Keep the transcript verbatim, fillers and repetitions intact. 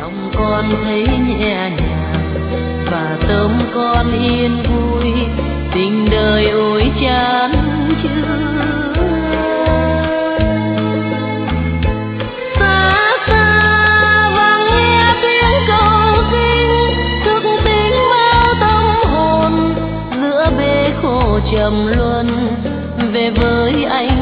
lòng con thấy nhẹ nhàng và tâm con yên vui, tình đời ôi chán chường. Xa xa vang nghe tiếng cầu kinh, thức tỉnh bao tâm hồn giữa bể khổ trầm luân, về với anh